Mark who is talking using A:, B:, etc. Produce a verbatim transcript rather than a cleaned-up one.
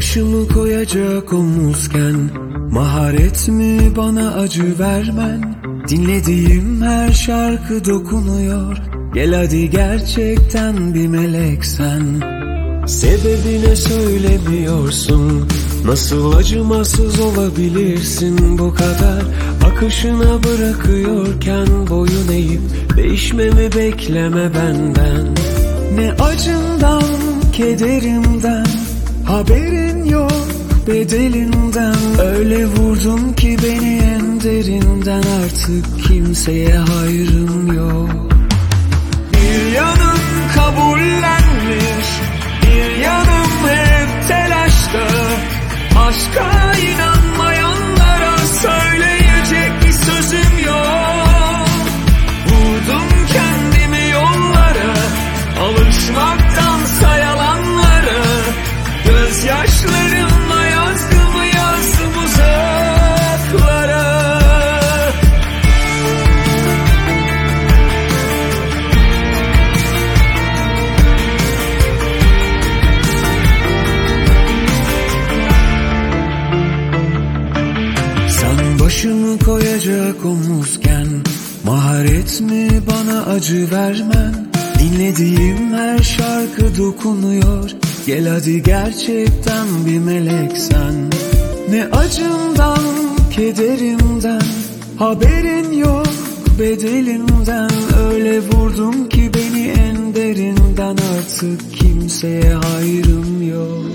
A: başımı koyacak omuzken, maharet mi bana acı vermen? Dinlediğim her şarkı dokunuyor. Gel hadi gerçekten bir meleksen. Sebebine söylemiyorsun. Nasıl acımasız olabilirsin bu kadar? Akışına bırakıyorken boyun eğip değişmemi bekleme benden. Ne acından, kederimden haberin yok, bedelinden. Öyle vurdun ki beni en derinden, artık kimseye hayrım yok. Bir yanım kabullenmiş, bir yanım hep telaşta. Aşka inanmayanlara söyleyecek bir sözüm yok. Vurdum kendimi yollara, alışmaktansa yalanlara. Gözyaşlarımla yazdım yazdım uzaklara. Sen başımı koyacak omuzken, maharet mi bana acı vermen? Dinlediğim her şarkı dokunuyor. Gel hadi gerçekten bir meleksen. Ne acımdan, kederimden haberin yok, bedelinden. Öyle vurdun ki beni en derinden, artık kimseye hayrım yok.